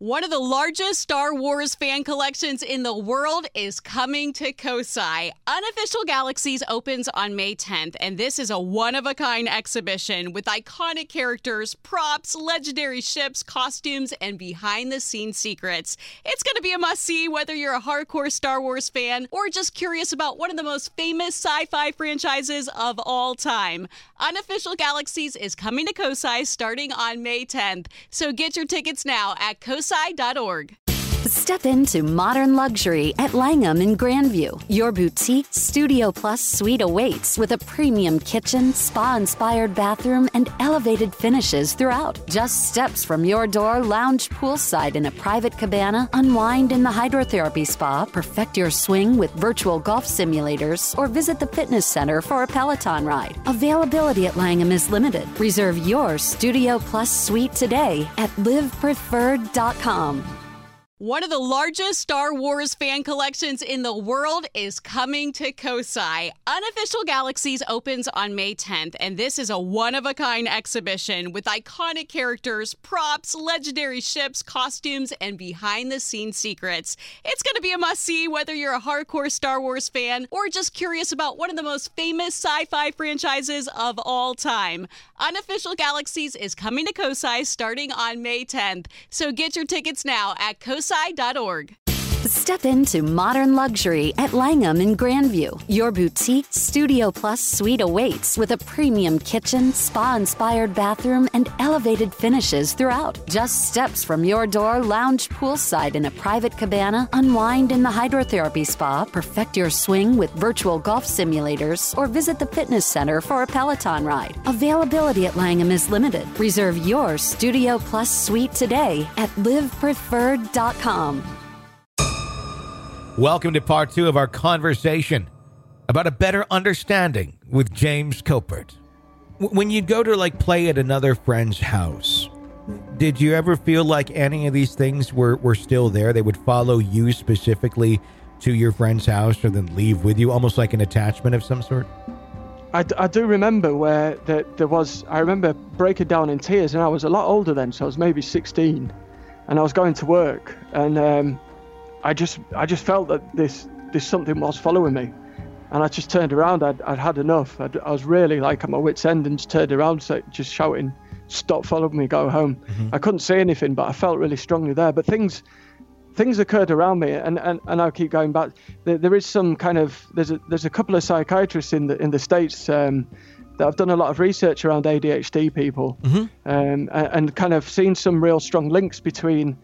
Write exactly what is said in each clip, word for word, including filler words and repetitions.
One of the largest Star Wars fan collections in the world is coming to Kosai. Unofficial Galaxies opens on May tenth, and this is a one-of-a-kind exhibition with iconic characters, props, legendary ships, costumes, and behind-the-scenes secrets. It's going to be a must-see whether you're a hardcore Star Wars fan or just curious about one of the most famous sci-fi franchises of all time. Unofficial Galaxies is coming to Kosai starting on May tenth, so get your tickets now at kosai dot org. Step into modern luxury at Langham in Grandview. Your boutique Studio Plus suite awaits with a premium kitchen, spa-inspired bathroom, and elevated finishes throughout. Just steps from your door, lounge poolside in a private cabana, unwind in the hydrotherapy spa, perfect your swing with virtual golf simulators, or visit the fitness center for a Peloton ride. Availability at Langham is limited. Reserve your Studio Plus suite today at live preferred dot com. One of the largest Star Wars fan collections in the world is coming to Kosai. Unofficial Galaxies opens on May tenth, and this is a one-of-a-kind exhibition with iconic characters, props, legendary ships, costumes, and behind-the-scenes secrets. It's going to be a must-see whether you're a hardcore Star Wars fan or just curious about one of the most famous sci-fi franchises of all time. Unofficial Galaxies is coming to Kosai starting on May tenth, so get your tickets now at kosai dot org. Step into modern luxury at Langham in Grandview. Your boutique Studio Plus suite awaits with a premium kitchen, spa-inspired bathroom, and elevated finishes throughout. Just steps from your door, lounge poolside in a private cabana, unwind in the hydrotherapy spa, perfect your swing with virtual golf simulators, or visit the fitness center for a Peloton ride. Availability at Langham is limited. Reserve your Studio Plus suite today at live preferred dot com. Welcome to part two of our conversation about a better understanding with James Coppert. W- when you'd go to like play at another friend's house, did you ever feel like any of these things were, were still there? They would follow you specifically to your friend's house or then leave with you, almost like an attachment of some sort? I, d- I do remember where the, there was, I remember breaking down in tears, and I was a lot older then, so I was maybe sixteen, and I was going to work, and um, I just I just felt that this this something was following me, and I just turned around. I'd, I'd had enough. I'd, I was really like at my wit's end, and just turned around, so just shouting, "Stop following me, go home." Mm-hmm. I couldn't say anything, but I felt really strongly there. But things things occurred around me, and, and, and I'll keep going back. There, there is some kind of there's a there's a couple of psychiatrists in the in the States um, that have done a lot of research around A D H D people, mm-hmm. um, and, and kind of seen some real strong links between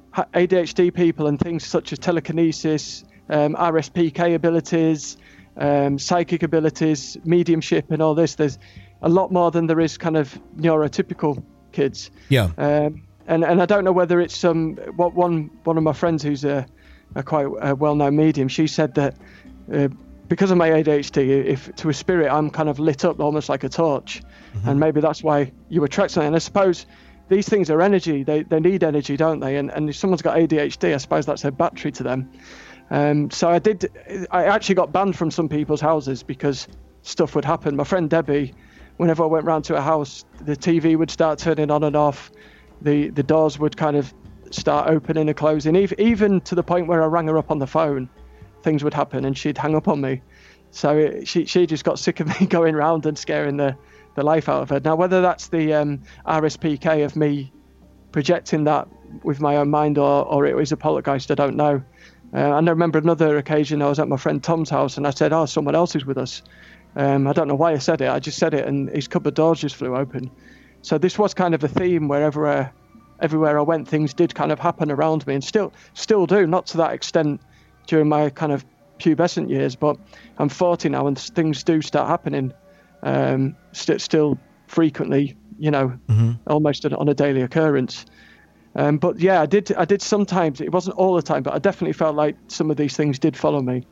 A D H D people and things such as telekinesis, um, R S P K abilities, um, psychic abilities, mediumship, and all this. There's a lot more than there is kind of neurotypical kids. Yeah. Um, and and I don't know whether it's some. What one one of my friends who's a, a quite a well-known medium, she said that uh, because of my A D H D, if to a spirit I'm kind of lit up almost like a torch, mm-hmm. and maybe that's why you attract something. And I suppose these things are energy. They they need energy, don't they? And and if someone's got A D H D, I suppose that's a battery to them. Um, so I did. I actually got banned from some people's houses because stuff would happen. My friend Debbie, whenever I went round to her house, the T V would start turning on and off. The the doors would kind of start opening and closing. Even even to the point where I rang her up on the phone, things would happen and she'd hang up on me. So it, she she just got sick of me going round and scaring the. the life out of her. Now, whether that's the um, R S P K of me projecting that with my own mind or, or it was a poltergeist, I don't know. Uh, and I remember another occasion I was at my friend Tom's house and I said, oh, someone else is with us. Um, I don't know why I said it. I just said it and his cupboard doors just flew open. So this was kind of a theme wherever, uh, everywhere I went, things did kind of happen around me and still, still do, not to that extent during my kind of pubescent years, but I'm forty now and things do start happening. Um, st- still frequently, you know, mm-hmm. almost on a daily occurrence. Um, but yeah, I did. I did sometimes. It wasn't all the time, but I definitely felt like some of these things did follow me,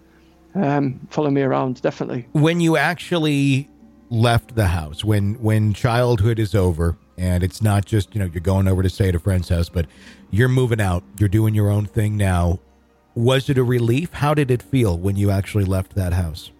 um, follow me around. Definitely. When you actually left the house, when when childhood is over, and it's not just you know you're going over to stay at a friend's house, but you're moving out, you're doing your own thing now. Was it a relief? How did it feel when you actually left that house?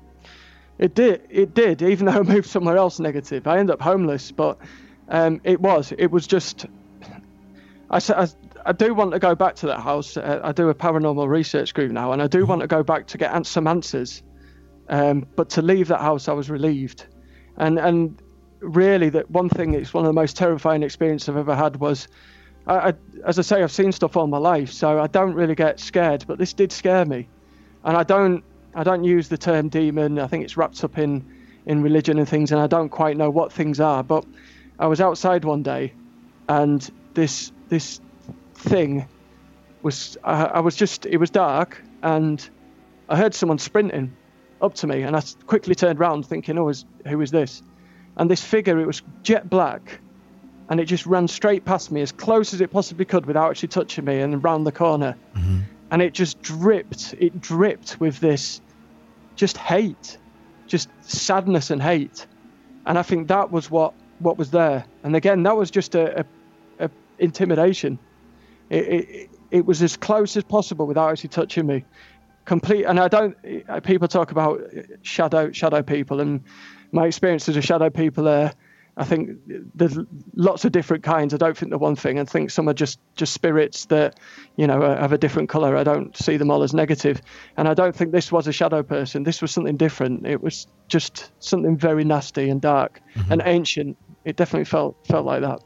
It did. It did. Even though I moved somewhere else negative, I ended up homeless. But um, it was. It was just. I, I, I do want to go back to that house. Uh, I do a paranormal research group now, and I do want to go back to get an- some answers. Um, but to leave that house, I was relieved. And and really, that one thing, it's one of the most terrifying experiences I've ever had was, I, I, as I say, I've seen stuff all my life, so I don't really get scared. But this did scare me, and I don't I don't use the term demon. I think it's wrapped up in in religion and things, and I don't quite know what things are. But I was outside one day, and this this thing was I, I was just it was dark, and I heard someone sprinting up to me, and I quickly turned around thinking, oh, is, who is this? And this figure, it was jet black, and it just ran straight past me as close as it possibly could without actually touching me, and round the corner. Mm-hmm. And it just dripped it dripped with this just hate, just sadness and hate. And I think that was what what was there. And again, that was just a, a, a intimidation. It, it it was as close as possible without actually touching me. Complete. And I don't. People talk about shadow shadow people, and my experience as a shadow people are. I think there's lots of different kinds. I don't think they're one thing. I think some are just, just spirits that, you know, have a different colour. I don't see them all as negative. And I don't think this was a shadow person. This was something different. It was just something very nasty and dark mm-hmm. and ancient. It definitely felt felt like that.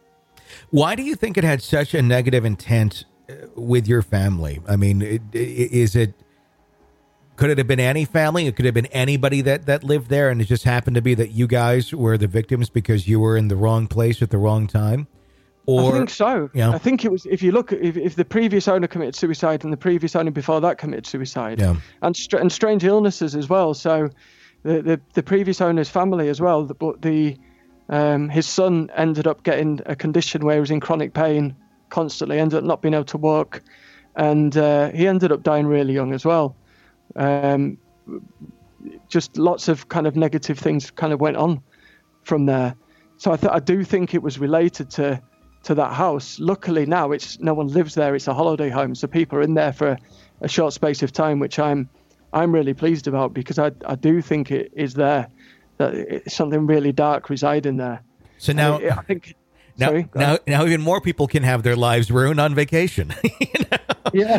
Why do you think it had such a negative intent with your family? I mean, it, is it... Could it have been any family? It could have been anybody that, that lived there, and it just happened to be that you guys were the victims because you were in the wrong place at the wrong time? Or, I think so. Yeah. I think it was, if you look, if, if the previous owner committed suicide and the previous owner before that committed suicide, yeah. and, str- and strange illnesses as well. So the, the, the previous owner's family as well, but the um, his son ended up getting a condition where he was in chronic pain constantly, ended up not being able to walk, and uh, he ended up dying really young as well. Um, just lots of kind of negative things kind of went on from there. So I, th- I do think it was related to, to that house. Luckily now it's no one lives there. It's a holiday home, so people are in there for a, a short space of time, which I'm I'm really pleased about, because I I do think it is there, that it's something really dark residing there. So now I, I think now sorry, now, now even more people can have their lives ruined on vacation. You know? Yeah.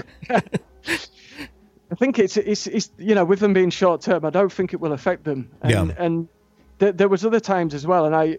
I think it's, it's, it's, you know, with them being short term, I don't think it will affect them. And, yeah. and th- there was other times as well. And I,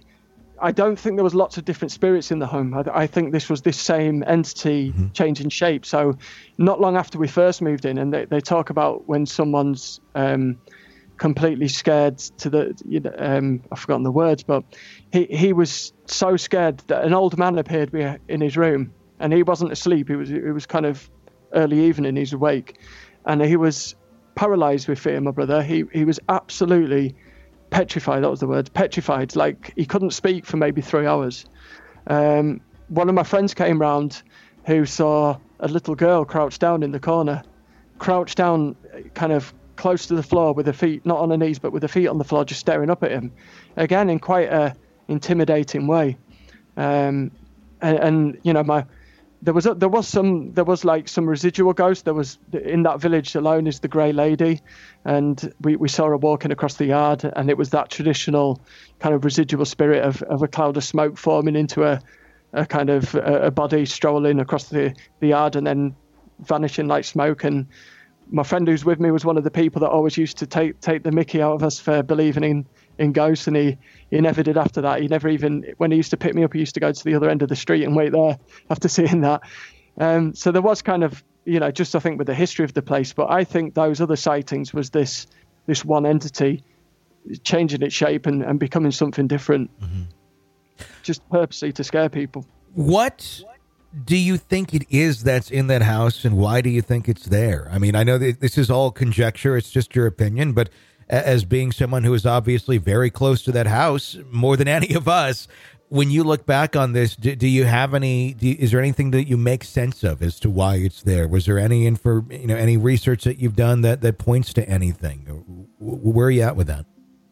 I don't think there was lots of different spirits in the home. I, I think this was this same entity mm-hmm. changing shape. So not long after we first moved in, and they, they talk about when someone's um, completely scared to the, you know, um, I've forgotten the words, but he, he was so scared that an old man appeared in his room, and he wasn't asleep. He was, it was kind of early evening, he's awake, and he was paralyzed with fear, my brother. He he was absolutely petrified, that was the word, petrified, like he couldn't speak for maybe three hours. Um, one of my friends came round who saw a little girl crouched down in the corner, crouched down kind of close to the floor with her feet, not on her knees, but with her feet on the floor, just staring up at him, again in quite a intimidating way. Um, and, and, you know, my... There was a, there was some there was like some residual ghosts. There was in that village alone is the Grey Lady, and we, we saw her walking across the yard, and it was that traditional kind of residual spirit of, of a cloud of smoke forming into a, a kind of a, a body strolling across the, the yard and then vanishing like smoke. And my friend who's with me was one of the people that always used to take take the mickey out of us for believing in, in ghosts, and he, he never did after that. He never even, when he used to pick me up, he used to go to the other end of the street and wait there after seeing that. Um, so there was kind of, you know, just I think with the history of the place, but I think those other sightings was this this one entity changing its shape and, and becoming something different, mm-hmm. just purposely to scare people. What do you think it is that's in that house, and why do you think it's there? I mean, I know that this is all conjecture, it's just your opinion, but as being someone who is obviously very close to that house, more than any of us, when you look back on this, do, do you have any, do you, is there anything that you make sense of as to why it's there? Was there any info, you know, any research that you've done that, that points to anything? Where are you at with that?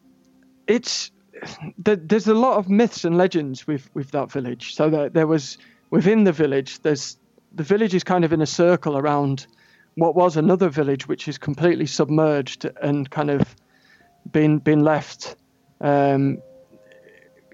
It's, there's a lot of myths and legends with, with that village. So there, there was, within the village, there's, the village is kind of in a circle around what was another village, which is completely submerged and kind of been been left um,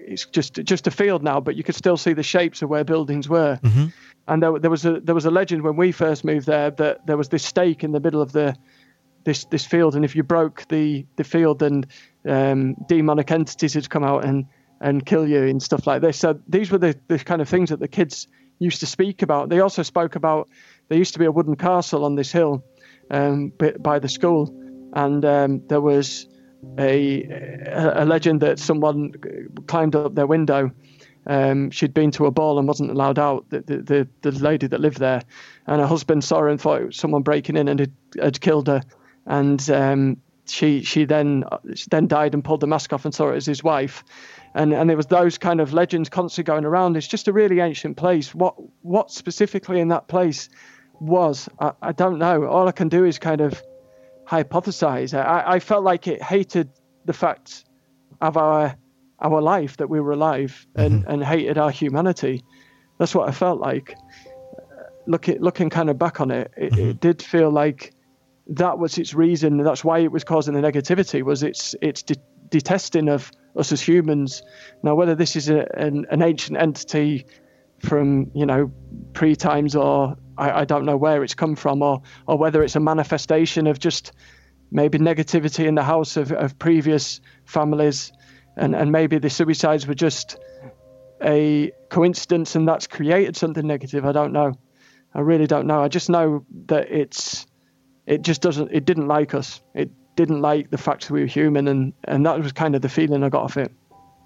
it's just just a field now, but you could still see the shapes of where buildings were. Mm-hmm. And there, there was a there was a legend when we first moved there that there was this stake in the middle of the this this field, and if you broke the the field, then um, demonic entities would come out and and kill you and stuff like this. So these were the the kind of things that the kids used to speak about. They also spoke about there used to be a wooden castle on this hill um, by the school, and um, there was a a legend that someone climbed up their window. Um, she'd been to a ball and wasn't allowed out, the, the, the, the lady that lived there. And her husband saw her and thought it was someone breaking in and had, had killed her. And um, she she then she then died and pulled the mask off and saw it as his wife. And and there was those kind of legends constantly going around. It's just a really ancient place. What what specifically in that place was, I, I don't know. All I can do is kind of hypothesize. I, I felt like it hated the fact of our our life, that we were alive, and, mm-hmm. and hated our humanity. That's what I felt like. Looking looking kind of back on it, it, mm-hmm. it did feel like that was its reason. That's why it was causing the negativity, was its its de- detesting of us as humans. Now, whether this is a, an, an ancient entity from, you know, pre-times, or I, I don't know where it's come from, or or whether it's a manifestation of just maybe negativity in the house of, of previous families. And and maybe the suicides were just a coincidence and that's created something negative. I don't know. I really don't know. I just know that it's, it just doesn't, it didn't like us. It didn't like the fact that we were human. And, and that was kind of the feeling I got off it.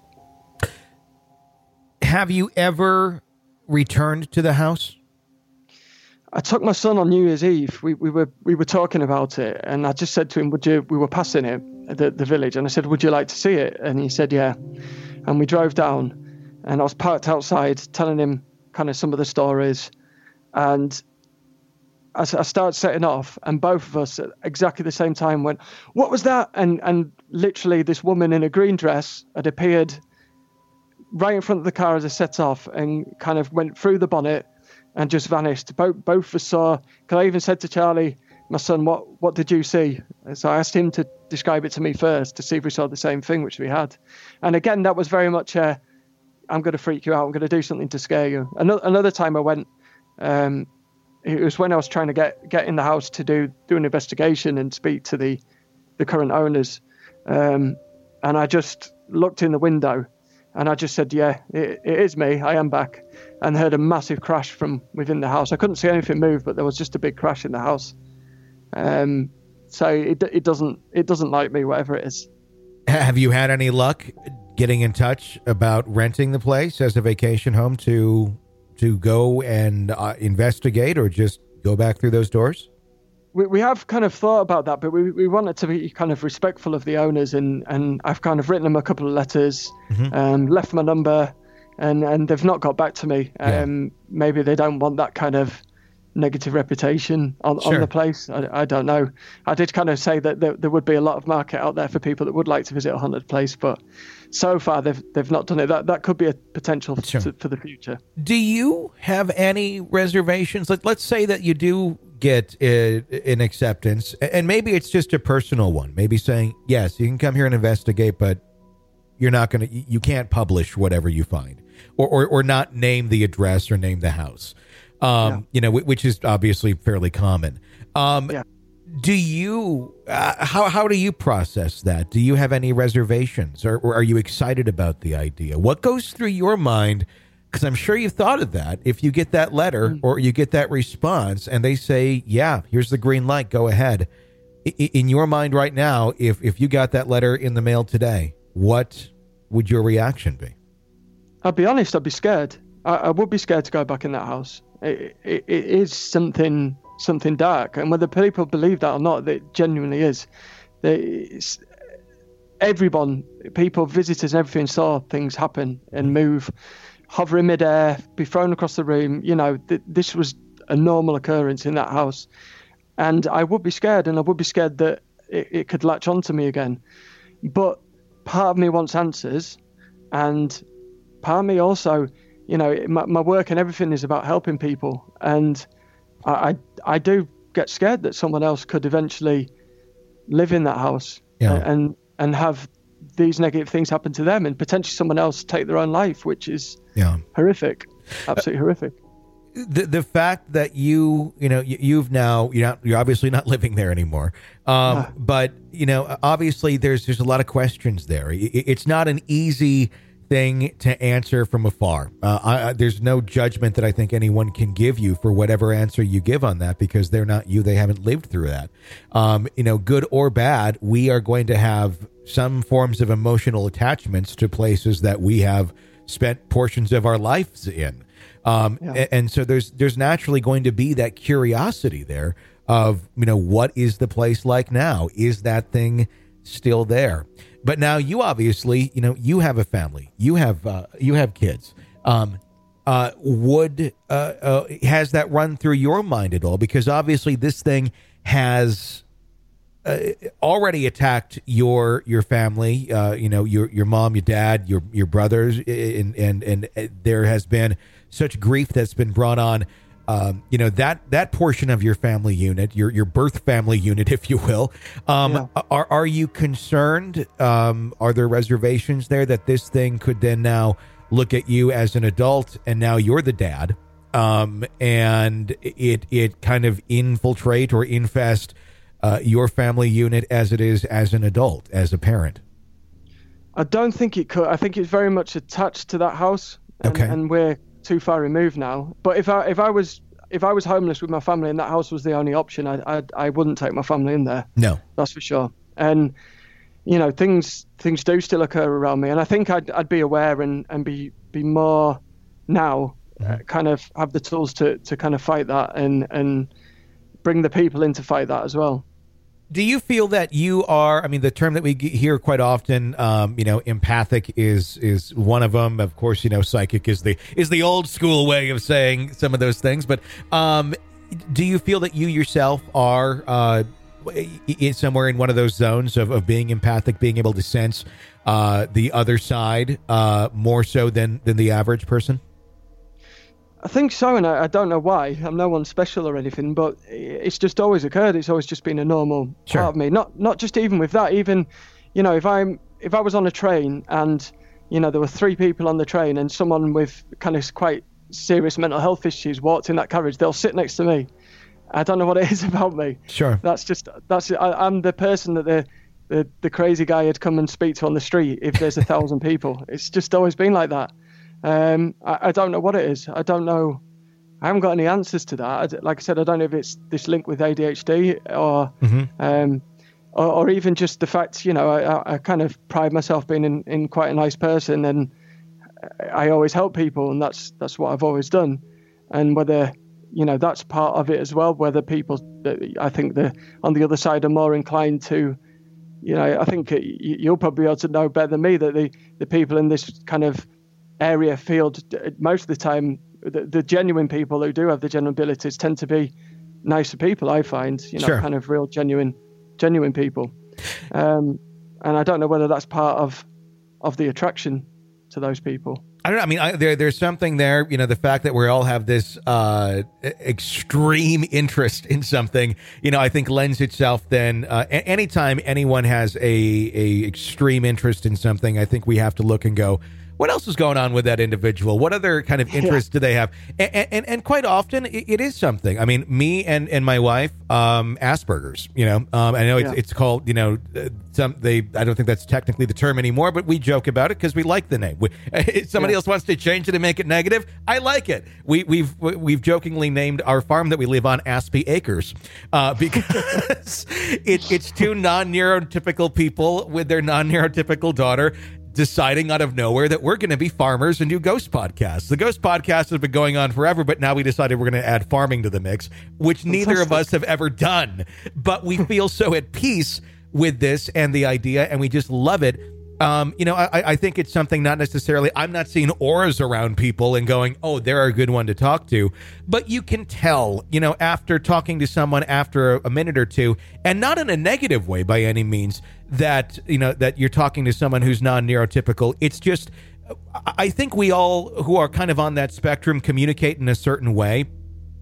Have you ever returned to the house? I took my son on New Year's Eve. We we were we were talking about it, and I just said to him, "Would you?" We were passing it, the the village, and I said, "Would you like to see it?" And he said, "Yeah." And we drove down, and I was parked outside, telling him kind of some of the stories, and I, I started setting off, and both of us at exactly the same time went, "What was that?" And and literally, this woman in a green dress had appeared right in front of the car as I set off, and kind of went through the bonnet and just vanished. Both both of us saw, because I even said to Charlie, my son, what what did you see? So I asked him to describe it to me first to see if we saw the same thing, which we had. And again, that was very much a, I'm going to freak you out, I'm going to do something to scare you. Another, another time I went, um, it was when I was trying to get, get in the house to do, do an investigation and speak to the, the current owners. Um, and I just looked in the window, and I just said, yeah, it, it is me. I am back. And heard a massive crash from within the house. I couldn't see anything move, but there was just a big crash in the house. Um, so it it doesn't it doesn't like me, whatever it is. Have you had any luck getting in touch about renting the place as a vacation home to to go and uh, investigate, or just go back through those doors? We we have kind of thought about that, but we, we wanted to be kind of respectful of the owners, and, and I've kind of written them a couple of letters, mm-hmm. um, left my number, and, and they've not got back to me. Um, yeah. Maybe they don't want that kind of negative reputation on, sure. on the place. I, I don't know. I did kind of say that there, there would be a lot of market out there for people that would like to visit a haunted place, but so far they've they've not done it. That that could be a potential sure. to, for the future. Do you have any reservations? Like, let's say that you do get a, an acceptance, and maybe it's just a personal one, maybe saying, yes, you can come here and investigate, but you're not going to, you can't publish whatever you find, or, or, or not name the address or name the house, um, yeah. you know, which is obviously fairly common. Um, yeah. Do you, uh, how, how do you process that? Do you have any reservations, or, or are you excited about the idea? What goes through your mind? Because I'm sure you've thought of that. If you get that letter or you get that response and they say, yeah, here's the green light, go ahead. I- in your mind right now, if, if you got that letter in the mail today, what would your reaction be? I'll be honest, I'd be scared. I, I would be scared to go back in that house. It, it, it is something something dark. And whether people believe that or not, it genuinely is. It's, everyone, people, visitors and everything saw things happen and move, hover in midair, be thrown across the room. You know, th- this was a normal occurrence in that house. And I would be scared, and I would be scared that it, it could latch onto me again. But part of me wants answers, and part of me also, you know, my, my work and everything is about helping people. And I, I, I do get scared that someone else could eventually live in that house yeah. and, and have these negative things happen to them and potentially someone else take their own life, which is yeah. horrific, absolutely uh, horrific. The the fact that you, you know, you, you've now, you're not, you're obviously not living there anymore. Um, uh, but, you know, obviously there's, there's a lot of questions there. It, it's not an easy thing to answer from afar. Uh, I, there's no judgment that I think anyone can give you for whatever answer you give on that, because they're not you. They haven't lived through that. Um, you know, good or bad, we are going to have some forms of emotional attachments to places that we have spent portions of our lives in. Um, yeah. and, and so there's, there's naturally going to be that curiosity there of, you know, what is the place like now? Is that thing still there? But now you obviously, you know, you have a family, you have, uh, you have kids. Um, uh, would, uh, uh, has that run through your mind at all? Because obviously this thing has, uh, already attacked your, your family, uh, you know, your, your mom, your dad, your, your brothers, and, and, and there has been such grief that's been brought on, um, you know, that, that portion of your family unit, your, your birth family unit, if you will. Um, yeah. are, are you concerned? Um, are there reservations there that this thing could then now look at you as an adult and now you're the dad, um, and it, it kind of infiltrate or infest, uh, your family unit as it is as an adult, as a parent? I don't think it could. I think it's very much attached to that house, and, okay. and we're too far removed now. But if I if I was if I was homeless with my family and that house was the only option, I I, I wouldn't take my family in there. No, that's for sure. And you know, things things do still occur around me, and I think I'd I'd be aware and, and be be more now, mm-hmm. uh, kind of have the tools to to kind of fight that and and bring the people in to fight that as well. Do you feel that you are, I mean, the term that we hear quite often, um, you know, empathic is is one of them. Of course, you know, psychic is the is the old school way of saying some of those things. But um, do you feel that you yourself are uh, in somewhere in one of those zones of, of being empathic, being able to sense uh, the other side uh, more so than, than the average person? I think so, and I, I don't know why. I'm no one special or anything, but it's just always occurred. It's always just been a normal sure. part of me. Not not just even with that. Even, you know, if I'm if I was on a train and, you know, there were three people on the train and someone with kind of quite serious mental health issues walked in that carriage, they'll sit next to me. I don't know what it is about me. Sure. That's just that's I, I'm the person that the, the the crazy guy had come and speak to on the street if there's a thousand people. It's just always been like that. Um, I, I don't know what it is. I don't know. I haven't got any answers to that. I, like I said, I don't know if it's this link with A D H D or, mm-hmm. um, or, or even just the fact, you know, I, I kind of pride myself being in, in quite a nice person, and I always help people, and that's that's what I've always done. And whether, you know, that's part of it as well. Whether people, I think the on the other side are more inclined to, you know, I think you'll probably be able to know better than me that the the people in this kind of area field, most of the time, the, the genuine people who do have the genuine abilities tend to be nicer people, I find, you know, sure. kind of real genuine genuine people. Um, and I don't know whether that's part of of the attraction to those people. I don't know. I mean, I, there, there's something there, you know, the fact that we all have this uh, extreme interest in something, you know, I think lends itself then, uh, a- anytime anyone has a, a extreme interest in something, I think we have to look and go, what else is going on with that individual? What other kind of interests yeah. do they have? And, and, and quite often it, it is something. I mean, me and, and my wife, um, Asperger's, you know, um, I know it's, yeah. it's called, you know, uh, some, they, I don't think that's technically the term anymore, but we joke about it because we like the name. We, if somebody yeah. else wants to change it and make it negative, I like it. We, we've, we've jokingly named our farm that we live on Aspie Acres, uh, because it, it's two non-neurotypical people with their non-neurotypical daughter deciding out of nowhere that we're going to be farmers and do ghost podcasts. The ghost podcast has been going on forever, but now we decided we're going to add farming to the mix, which Fantastic. Neither of us have ever done. But we feel so at peace with this and the idea, and we just love it. Um, you know, I, I think it's something not necessarily, I'm not seeing auras around people and going, oh, they're a good one to talk to. But you can tell, you know, after talking to someone after a minute or two, and not in a negative way by any means, that, you know, that you're talking to someone who's non-neurotypical. It's just, I think we all who are kind of on that spectrum communicate in a certain way.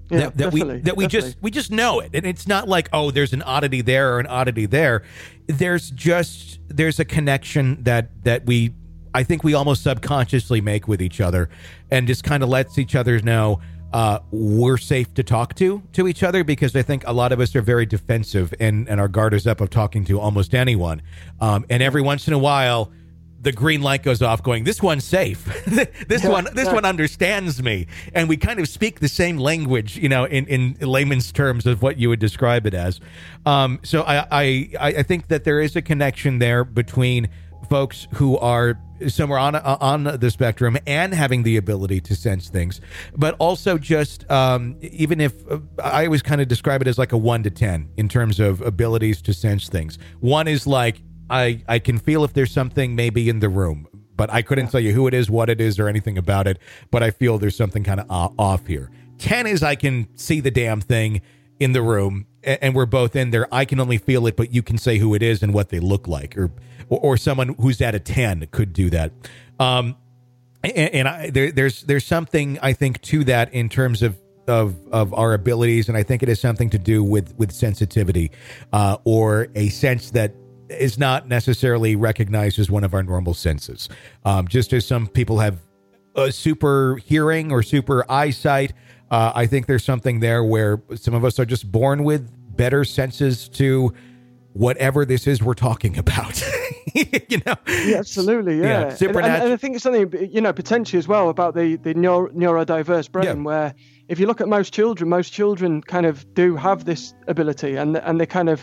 Yeah, that, that we that we definitely. just we just know it, and it's not like, oh, there's an oddity there or an oddity there. There's just there's a connection that that we I think we almost subconsciously make with each other, and just kind of lets each other know uh, we're safe to talk to to each other, because I think a lot of us are very defensive and and our guard is up of talking to almost anyone, um, and every once in a while the green light goes off going, this one's safe. this yeah, one, this yeah. one understands me. And we kind of speak the same language, you know, in, in layman's terms of what you would describe it as. Um, so I, I, I think that there is a connection there between folks who are somewhere on, on the spectrum and having the ability to sense things, but also just, um, even if uh, I always kind of describe it as like a one to ten in terms of abilities to sense things. One is like, I, I can feel if there's something maybe in the room, but I couldn't tell you who it is, what it is, or anything about it, but I feel there's something kind of off here. ten is I can see the damn thing in the room, and we're both in there. I can only feel it, but you can say who it is and what they look like, or or, or someone who's at a ten could do that. Um, and and I, there, there's there's something, I think, to that in terms of of of our abilities, and I think it has something to do with with sensitivity, uh, or a sense that is not necessarily recognized as one of our normal senses. Um, just as some people have a super hearing or super eyesight, uh, I think there's something there where some of us are just born with better senses to whatever this is we're talking about. you know? Yeah, absolutely, yeah. Yeah, and, supernatural. and, and I think it's something, you know, potentially as well about the, the neuro, neurodiverse brain, Yeah. where if you look at most children, most children kind of do have this ability, and and they kind of,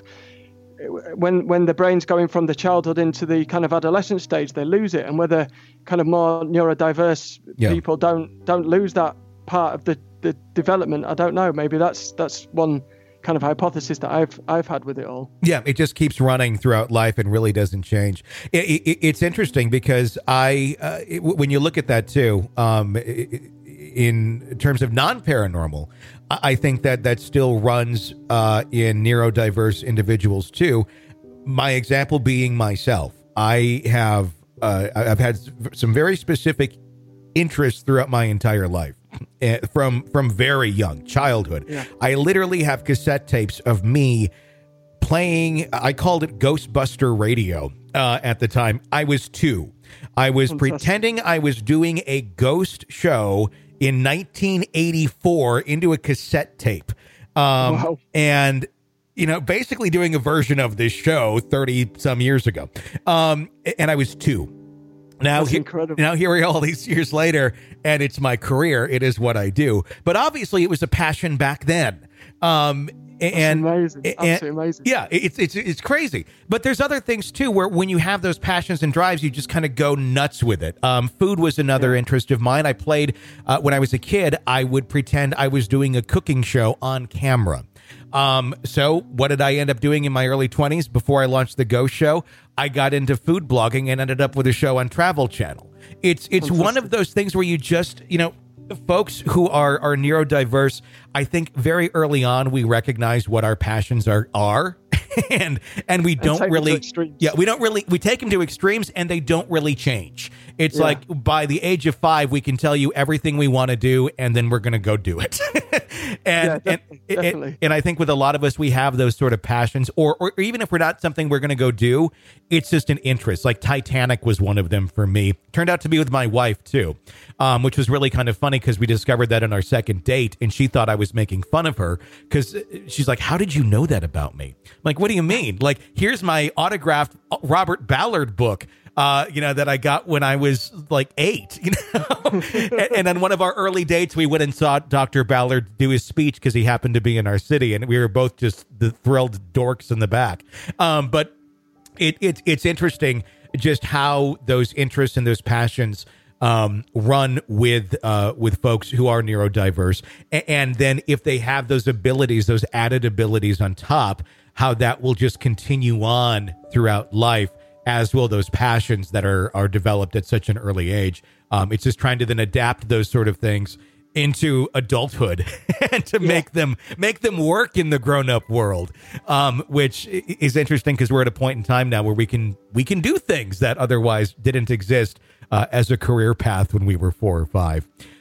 when when the brain's going from the childhood into the kind of adolescent stage, they lose it. And whether kind of more neurodiverse Yeah. people don't don't lose that part of the, the development, I don't know. Maybe that's that's one kind of hypothesis that I've I've had with it all. Yeah, it just keeps running throughout life and really doesn't change. It, it, it's interesting because I, uh, it, when you look at that too, um, in terms of non-paranormal, I think that that still runs uh, in neurodiverse individuals too. My example being myself. I have uh, I've had some very specific interests throughout my entire life, uh, from from very young childhood. Yeah. I literally have cassette tapes of me playing. I called it Ghostbuster radio uh, at the time. I was two. I was Fantastic. pretending I was doing a ghost show in nineteen eighty-four into a cassette tape. Um, Wow. And, you know, basically doing a version of this show thirty some years ago. Um, and I was two. Now, That's he- incredible. now here we are all these years later, and it's my career. It is what I do. But obviously it was a passion back then. Um, and amazing. and- Absolutely amazing. Yeah, it's it's it's crazy. But there's other things too, where when you have those passions and drives, you just kind of go nuts with it. Um, food was another interest of mine. I played uh, when I was a kid. I would pretend I was doing a cooking show on camera. Um, so what did I end up doing in my early twenties before I launched the Ghost Show? I got into food blogging and ended up with a show on Travel Channel. It's it's one of those things where you just, you know, folks who are are neurodiverse, I think very early on we recognize what our passions are are and and we don't take them to really extremes. yeah we don't really we take them to extremes, and they don't really change. It's Yeah. like by the age of five we can tell you everything we want to do, and then we're going to go do it. and, Yeah, and, definitely, and definitely. and I think with a lot of us we have those sort of passions, or or even if we're not something we're going to go do, it's just an interest. Like Titanic was one of them for me. Turned out to be with my wife too, um, which was really kind of funny because we discovered that on our second date, and she thought I was making fun of her because she's like, "How did you know that about me?" I'm like, what do you mean? Like, here's my autographed Robert Ballard book, uh, you know, that I got when I was like eight, you know. and, and on one of our early dates, we went and saw Doctor Ballard do his speech because he happened to be in our city, and we were both just the thrilled dorks in the back. Um, but it, it it's interesting just how those interests and those passions um, run with uh, with folks who are neurodiverse, A- and then if they have those abilities, those added abilities on top, how that will just continue on throughout life, as will those passions that are are developed at such an early age. Um, it's just trying to then adapt those sort of things into adulthood and to Yeah. make them make them work in the grown-up world, um, which i- is interesting because we're at a point in time now where we can we can do things that otherwise didn't exist uh, as a career path when we were four or five.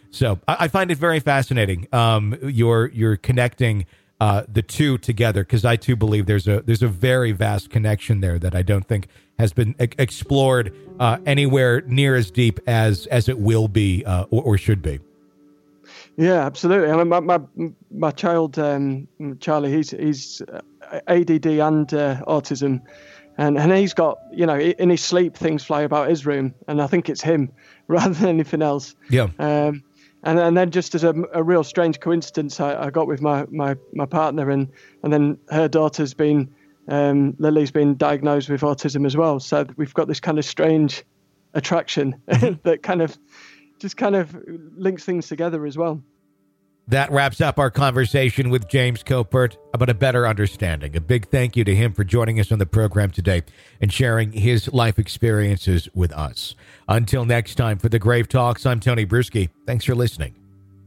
So I, I find it very fascinating. Um, you're you're connecting uh, the two together, because I too believe there's a there's a very vast connection there that I don't think has been e- explored uh, anywhere near as deep as as it will be uh, or, or should be. Yeah, absolutely. I mean, my my, my child um, Charlie, he's he's A D D and uh, autism, and and he's got, you know, in his sleep things fly about his room, and I think it's him rather than anything else. Yeah. Um, and and then just as a, a real strange coincidence, I, I got with my, my, my partner, and and then her daughter's been um, Lily's been diagnosed with autism as well. So we've got this kind of strange attraction that kind of just kind of links things together as well. That wraps up our conversation with James Coppert about a better understanding. A big thank you to him for joining us on the program today and sharing his life experiences with us. Until next time, for the Grave Talks, I'm Tony Bruschi. Thanks for listening.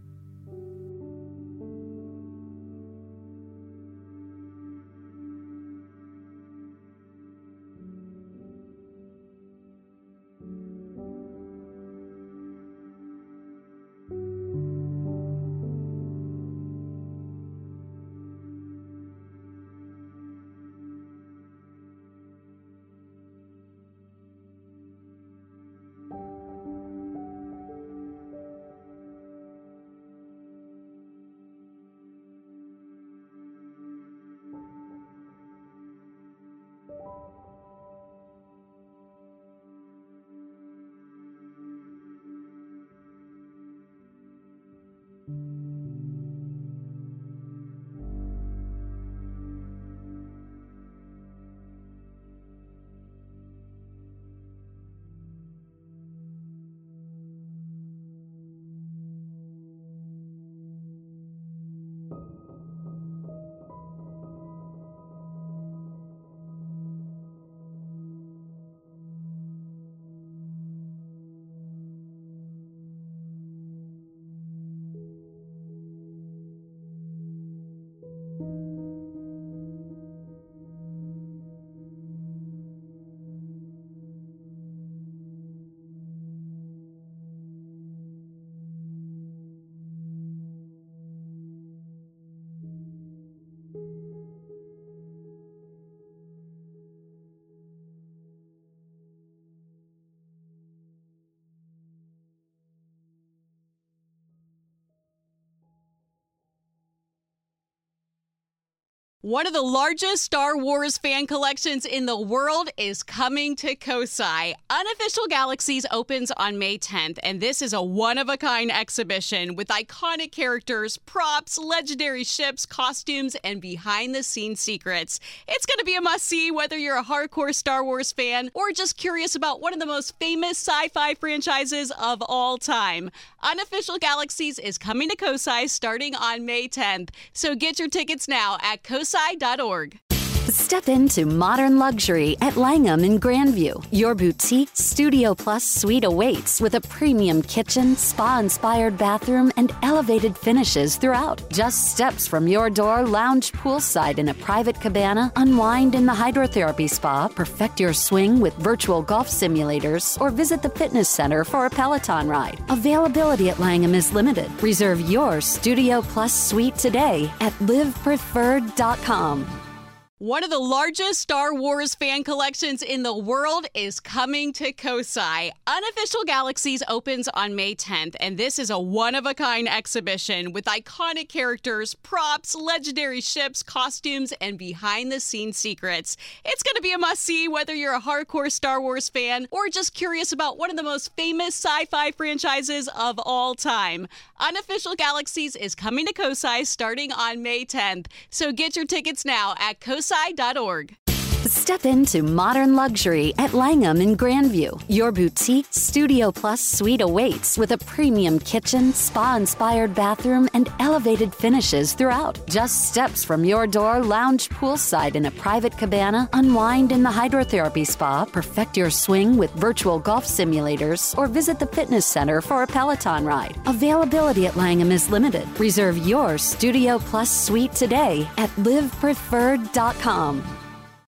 One of the largest Star Wars fan collections in the world is coming to Kosai. Unofficial Galaxies opens on May tenth, and this is a one-of-a-kind exhibition with iconic characters, props, legendary ships, costumes, and behind-the-scenes secrets. It's going to be a must-see whether you're a hardcore Star Wars fan or just curious about one of the most famous sci-fi franchises of all time. Unofficial Galaxies is coming to Kosai starting on May tenth, so get your tickets now at kosai dot org. Step into modern luxury at Langham in Grandview. Your boutique Studio Plus suite awaits with a premium kitchen, spa-inspired bathroom, and elevated finishes throughout. Just steps from your door, lounge poolside in a private cabana, unwind in the hydrotherapy spa, perfect your swing with virtual golf simulators, or visit the fitness center for a Peloton ride. Availability at Langham is limited. Reserve your Studio Plus suite today at live preferred dot com. One of the largest Star Wars fan collections in the world is coming to Kosai. Unofficial Galaxies opens on May tenth, and this is a one-of-a-kind exhibition with iconic characters, props, legendary ships, costumes, and behind-the-scenes secrets. It's going to be a must-see whether you're a hardcore Star Wars fan or just curious about one of the most famous sci-fi franchises of all time. Unofficial Galaxies is coming to Kosai starting on May tenth, so get your tickets now at kosai dot org. Step into modern luxury at Langham in Grandview. Your boutique Studio Plus suite awaits with a premium kitchen, spa-inspired bathroom, and elevated finishes throughout. Just steps from your door, lounge poolside in a private cabana, unwind in the hydrotherapy spa, perfect your swing with virtual golf simulators, or visit the fitness center for a Peloton ride. Availability at Langham is limited. Reserve your Studio Plus suite today at live preferred dot com.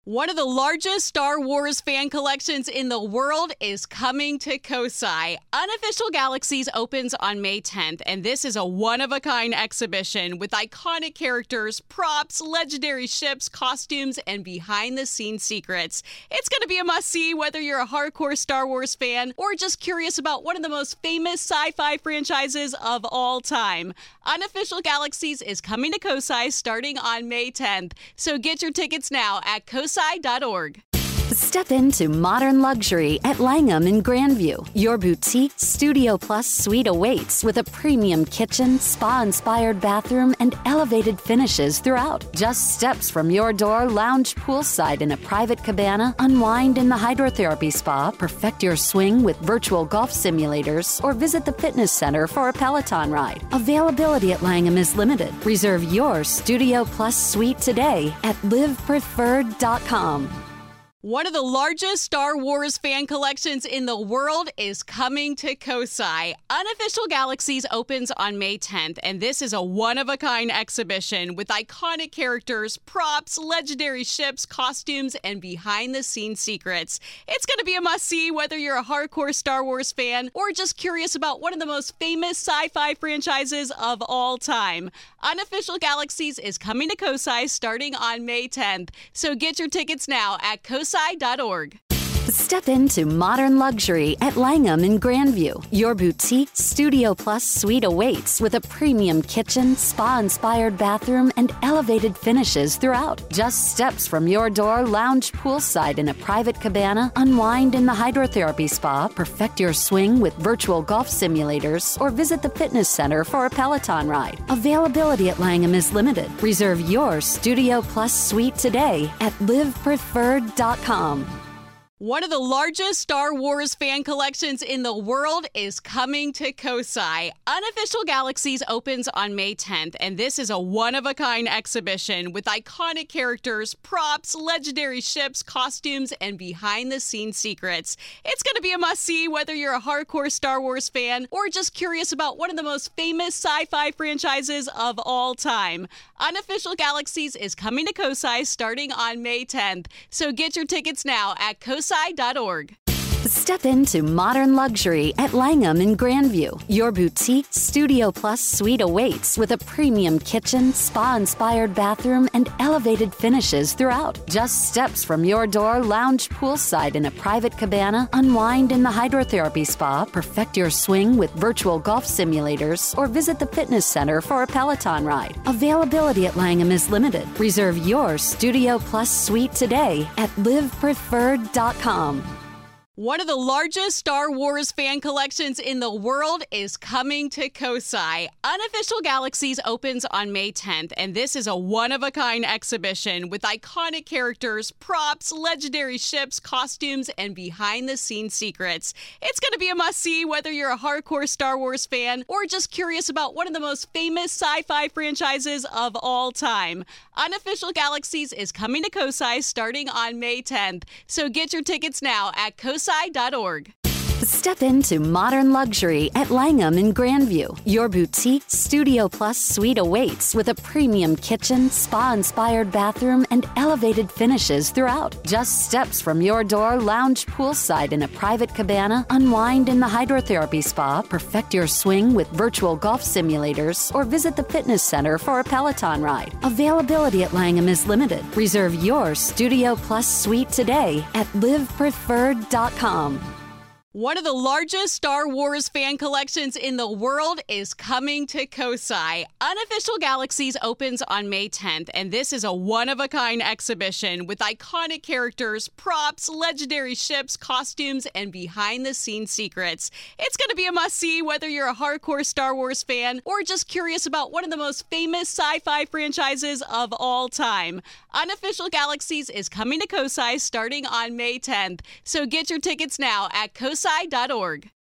One of the largest Star Wars fan collections in the world is coming to Kosai. Unofficial Galaxies opens on May tenth, and this is a one-of-a-kind exhibition with iconic characters, props, legendary ships, costumes, and behind-the-scenes secrets. It's going to be a must-see whether you're a hardcore Star Wars fan or just curious about one of the most famous sci-fi franchises of all time. Unofficial Galaxies is coming to Kosai starting on May tenth, so get your tickets now at kosai dot org. Step into modern luxury at Langham in Grandview. Your boutique Studio Plus suite awaits with a premium kitchen, spa-inspired bathroom, and elevated finishes throughout. Just steps from your door, lounge poolside in a private cabana, unwind in the hydrotherapy spa, perfect your swing with virtual golf simulators, or visit the fitness center for a Peloton ride. Availability at Langham is limited. Reserve your Studio Plus suite today at live preferred dot com. One of the largest Star Wars fan collections in the world is coming to Kosai. Unofficial Galaxies opens on May tenth, and this is a one-of-a-kind exhibition with iconic characters, props, legendary ships, costumes, and behind-the-scenes secrets. It's going to be a must-see whether you're a hardcore Star Wars fan or just curious about one of the most famous sci-fi franchises of all time. Unofficial Galaxies is coming to Kosai starting on May tenth, so get your tickets now at kosai dot org. Step into modern luxury at Langham in Grandview. Your boutique Studio Plus suite awaits with a premium kitchen, spa-inspired bathroom, and elevated finishes throughout. Just steps from your door, lounge poolside in a private cabana, unwind in the hydrotherapy spa, perfect your swing with virtual golf simulators, or visit the fitness center for a Peloton ride. Availability at Langham is limited. Reserve your Studio Plus suite today at live preferred dot com. One of the largest Star Wars fan collections in the world is coming to Kosai. Unofficial Galaxies opens on May tenth, and this is a one-of-a-kind exhibition with iconic characters, props, legendary ships, costumes, and behind-the-scenes secrets. It's going to be a must-see whether you're a hardcore Star Wars fan or just curious about one of the most famous sci-fi franchises of all time. Unofficial Galaxies is coming to Kosai starting on May tenth, so get your tickets now at kosai dot org. Step into modern luxury at Langham in Grandview. Your boutique Studio Plus suite awaits with a premium kitchen, spa-inspired bathroom, and elevated finishes throughout. Just steps from your door, lounge poolside in a private cabana, unwind in the hydrotherapy spa, perfect your swing with virtual golf simulators, or visit the fitness center for a Peloton ride. Availability at Langham is limited. Reserve your Studio Plus suite today at live preferred dot com. One of the largest Star Wars fan collections in the world is coming to Kosai. Unofficial Galaxies opens on May tenth, and this is a one-of-a-kind exhibition with iconic characters, props, legendary ships, costumes, and behind-the-scenes secrets. It's going to be a must-see whether you're a hardcore Star Wars fan or just curious about one of the most famous sci-fi franchises of all time. Unofficial Galaxies is coming to Kosai starting on May tenth, so get your tickets now at kosai dot org. Step into modern luxury at Langham in Grandview. Your boutique Studio Plus suite awaits with a premium kitchen, spa-inspired bathroom, and elevated finishes throughout. Just steps from your door, lounge poolside in a private cabana, unwind in the hydrotherapy spa, perfect your swing with virtual golf simulators, or visit the fitness center for a Peloton ride. Availability at Langham is limited. Reserve your Studio Plus suite today at live preferred dot com. One of the largest Star Wars fan collections in the world is coming to Kosai. Unofficial Galaxies opens on May tenth, and this is a one-of-a-kind exhibition with iconic characters, props, legendary ships, costumes, and behind-the-scenes secrets. It's going to be a must-see whether you're a hardcore Star Wars fan or just curious about one of the most famous sci-fi franchises of all time. Unofficial Galaxies is coming to Kosai starting on May tenth, so get your tickets now at kosai dot org.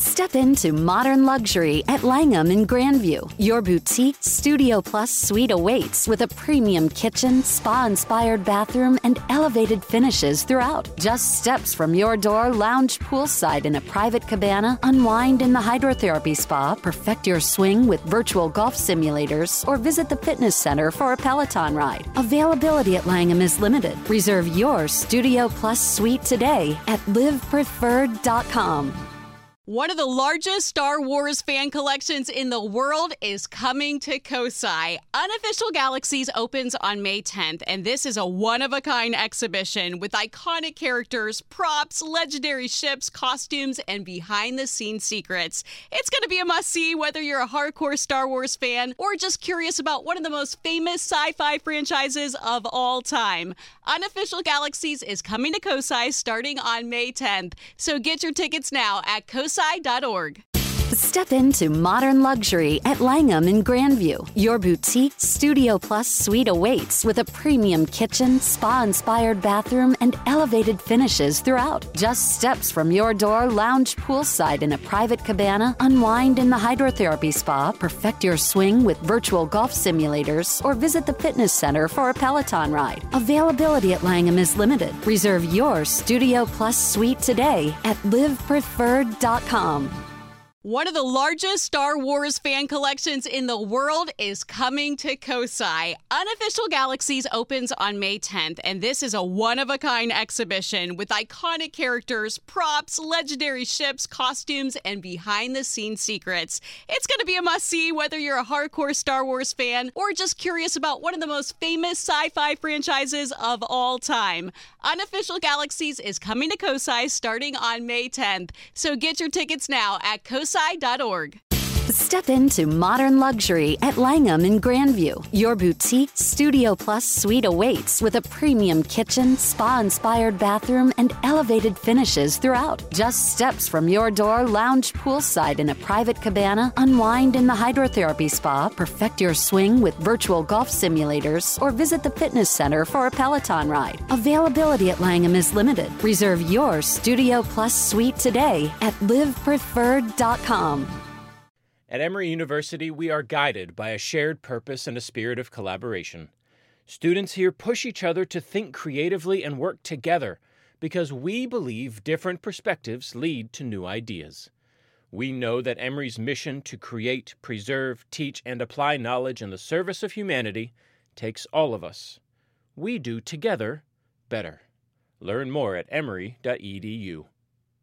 Step into modern luxury at Langham in Grandview. Your boutique Studio Plus suite awaits with a premium kitchen, spa-inspired bathroom, and elevated finishes throughout. Just steps from your door, lounge poolside in a private cabana, unwind in the hydrotherapy spa, perfect your swing with virtual golf simulators, or visit the fitness center for a Peloton ride. Availability at Langham is limited. Reserve your Studio Plus suite today at live preferred dot com. One of the largest Star Wars fan collections in the world is coming to Kosai. Unofficial Galaxies opens on May tenth, and this is a one-of-a-kind exhibition with iconic characters, props, legendary ships, costumes, and behind-the-scenes secrets. It's going to be a must-see whether you're a hardcore Star Wars fan or just curious about one of the most famous sci-fi franchises of all time. Unofficial Galaxies is coming to Kosai starting on May tenth, so get your tickets now at kosai dot org. Step into modern luxury at Langham in Grandview. Your boutique Studio Plus suite awaits with a premium kitchen, spa-inspired bathroom, and elevated finishes throughout. Just steps from your door, lounge poolside in a private cabana, unwind in the hydrotherapy spa, perfect your swing with virtual golf simulators, or visit the fitness center for a Peloton ride. Availability at Langham is limited. Reserve your Studio Plus suite today at live preferred dot com. One of the largest Star Wars fan collections in the world is coming to Kosai. Unofficial Galaxies opens on May tenth, and this is a one-of-a-kind exhibition with iconic characters, props, legendary ships, costumes, and behind-the-scenes secrets. It's going to be a must-see whether you're a hardcore Star Wars fan or just curious about one of the most famous sci-fi franchises of all time. Unofficial Galaxies is coming to Kosai starting on May tenth, so get your tickets now at kosai dot org. Step into modern luxury at Langham in Grandview. Your boutique Studio Plus suite awaits with a premium kitchen, spa-inspired bathroom, and elevated finishes throughout. Just steps from your door, lounge poolside in a private cabana, unwind in the hydrotherapy spa, perfect your swing with virtual golf simulators, or visit the fitness center for a Peloton ride. Availability at Langham is limited. Reserve your Studio Plus suite today at live preferred dot com. At Emory University, we are guided by a shared purpose and a spirit of collaboration. Students here push each other to think creatively and work together because we believe different perspectives lead to new ideas. We know that Emory's mission to create, preserve, teach, and apply knowledge in the service of humanity takes all of us. We do together better. Learn more at emory dot e d u.